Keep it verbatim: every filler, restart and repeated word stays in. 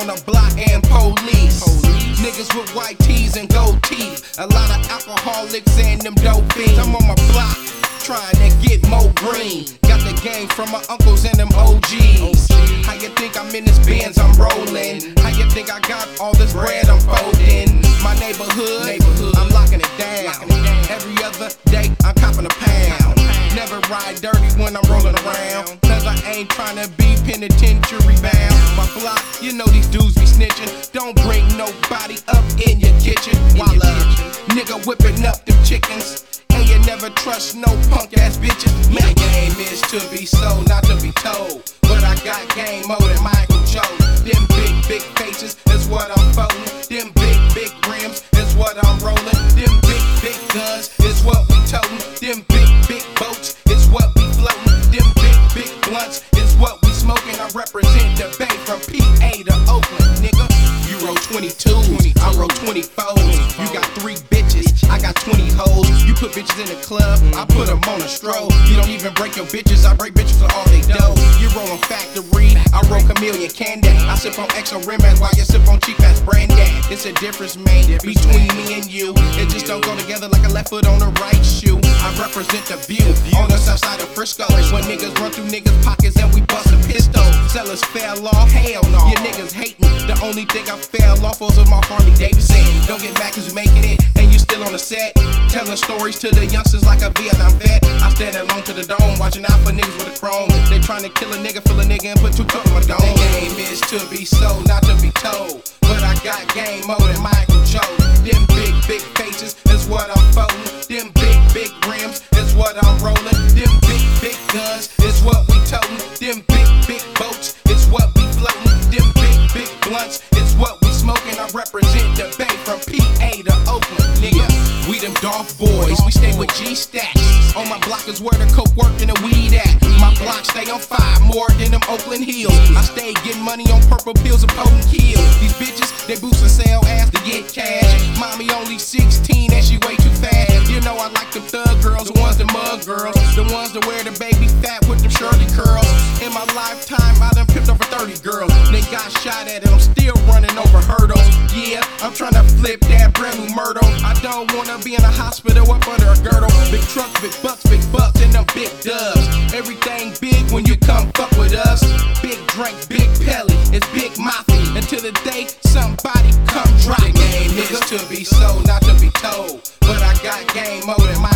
on the block and police. police. Niggas with white tees and gold teeth. A lot of alcoholics and them dope fiends. I'm on my block, trying to get more green. Got the game from my uncles and them O Gs. How you think I'm in this Benz I'm rolling? How you think I got all this bread I'm folding? My neighborhood, neighborhood I'm locking it down. Every other day I'm copping a pound. Never ride dirty when I'm rolling around, cause I ain't trying to be penitentiary bound. My block, you know these dudes be snitching. Don't bring nobody up in your kitchen. While a nigga whipping up them chickens. And you never trust no punk ass bitches. My game is to be sold, not to be told. But I got game more than Michael Joe. Them big, big faces is what I'm folding. Them big, big rims is what I'm rolling. Them big, big guns is what we toting. Them big, big boats is what we floating. Them big, big blunts is what we smoking. I represent the Bay from P A to Oakland, nigga. You roll twenty-two, I roll twenty-fours. You got three bitches, I got twenty hoes. You put bitches in the club, I put them on a stroll. You don't even break your bitches, I break bitches for all they dough. You rollin' factory, I roll chameleon candy. I sip on X O Rimmers while you sip on cheap ass brandy. It's a difference made between me and you. It just don't go together like a left foot on the right shoe. I represent the view on the south side of Frisco. When niggas run through niggas' pockets and we bust a pistol. Sellers fell off, hell no. You niggas hating. The only thing I fell off was my Harley Davidson. Don't get back cause you making it and you still on the set. Telling stories to the youngsters like a Vietnam vet. I stand alone to the dome, watching out for niggas with a chrome. They trying to kill a nigga, fill a nigga and put two cups in my dome. The game is to be sold, not to be told. But I got game more than Michael Joe. Them big, big faces is what I'm folding. Them big, big rims is what I'm rolling. Them big, big guns is what we toting. Them big, big boats is what we floating. Them big, big blunts is what we smoking. I represent the Bay from P A to Oakland, nigga. We them Dolph boys, we stay with G-Stacks. On my block is where the coke work and the weed at. My block stay on fire more than them Oakland Hills. I stay getting money on purple pills and potent kills. These bitches, they boost and sell ass to get cash. Mommy only sixteen and she way too fast. You know I like them thug girls, the ones that mug girls. The ones that wear the baby fat with them Shirley curls. In my lifetime I done pimped over thirty girls. They got shot at and I'm still running over hurdles. Yeah, I'm trying to flip that brand new Myrtle. I don't wanna be in a hospital up under a girdle. Big trucks, big bucks, big bucks, and them big dubs. Everything big when you come fuck with us. Big drink, big pelly, it's big mafia. Until the day somebody come drop. The game is to be sold, not to be told. But I got game more than my